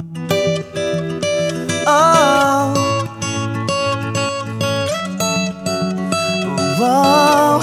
Oh. Whoa.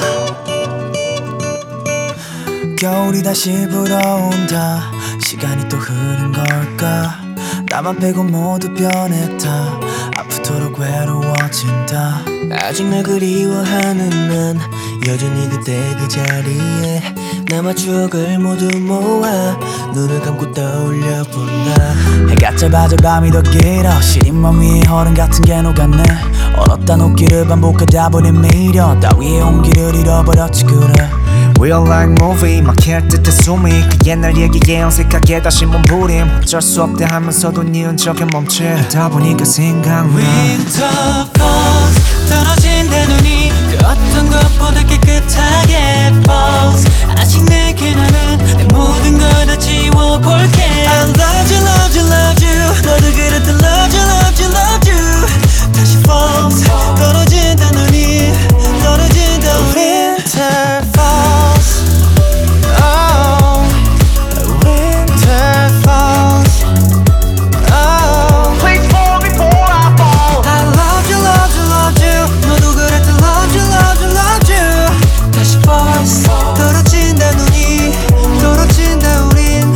겨울이 다시 불어온다. 시간이 또 흐른 걸까? 나만 빼고 모두 변했다. 아프도록 외로워진다. 아직 날 그리워하는 난 여전히 그때 그 자리에 남아 추억을 모두 모아 눈을 감고 떠올려 본다. 해가 짧아져 밤이 더 길어. 시린 맘 위에 얼음 같은 게 녹았네. 얼었다 녹기를 반복하다 보니 미련 따위의 온기를 잃어버렸지 그래. Real life movie 막힐 듯해 숨이 그 옛날 얘기에 어색하게 다시 몸부림 어쩔 수 없대 하면서도 네 흔적에 멈추다 보니까 생각나. Winter falls 떨어진다 눈이 그 어떤 것보다 깨끗하게 falls. 아직 내게 남은 내 모든 걸 다 지워볼게. I love you love you love you 너도 그랬던 love you love you love you. 다시 falls 떨어진다 눈이 떨어진다 Winter falls. Oh Winter falls. Oh Please fall before I fall. I love you love you love you 너도 그랬던 love you love you love you. 다시 falls 떨어진다 눈이 떨어진다 우린.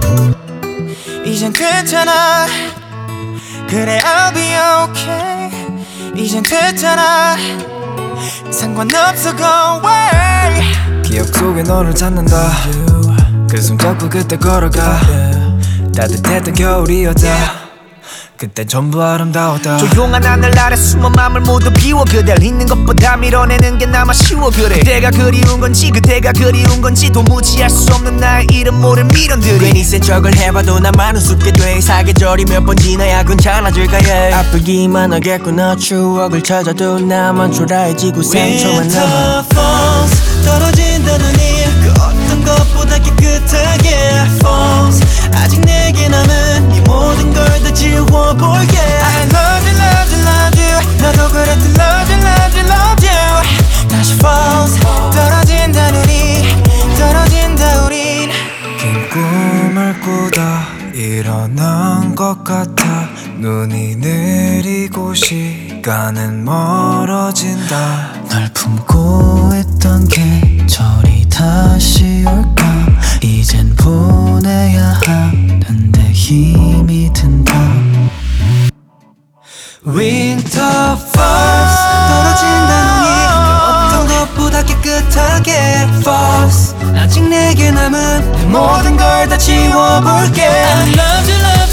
이젠 괜찮아 그래 I'll be okay. 이젠 괜찮아 상관없어 go away. 기억 속에 너를 찾는다. 그 손잡고 그때 걸어가. 따뜻했던 겨울이었다. 그때 전부 아름다웠다. 조용한 하늘 아래 숨은 맘을 모두 비워. 그댈 잊는 것보다 밀어내는 게 나만 쉬워. 그래 그대가 그리운 건지 그대가 그리운 건지 도무지 알 수 없는 나의 이름 모를 미련들이. 괜히 센 척을 해봐도 나만 우습게 돼. 사계절이 몇 번 지나야 괜찮아질까 해. 아프기만 하겠구나. 추억을 찾아도 나만 초라해지고 상처만 남아. Winter falls 떨어진다 눈이 그 어떤 것보다 깨끗하게 falls. 아직 내게 남은 이 모든 걸 다 지워볼게. I love you love you love you 너도 그랬던 love you love you love you. 다시 falls 떨어진다 눈이 떨어진다 우린. 긴 꿈을 꾸다 일어난 것 같아. 눈이 내리고 시간은 멀어진다. 널 품고 있던 계절이 다시 올까? 이젠 보내야 하는데 힘이 든다. Winter falls 떨어진다 눈이 그 어떤 것보다 깨끗하게 falls. 아직 내게 남은 내 모든 걸 다 지워볼게. I love you love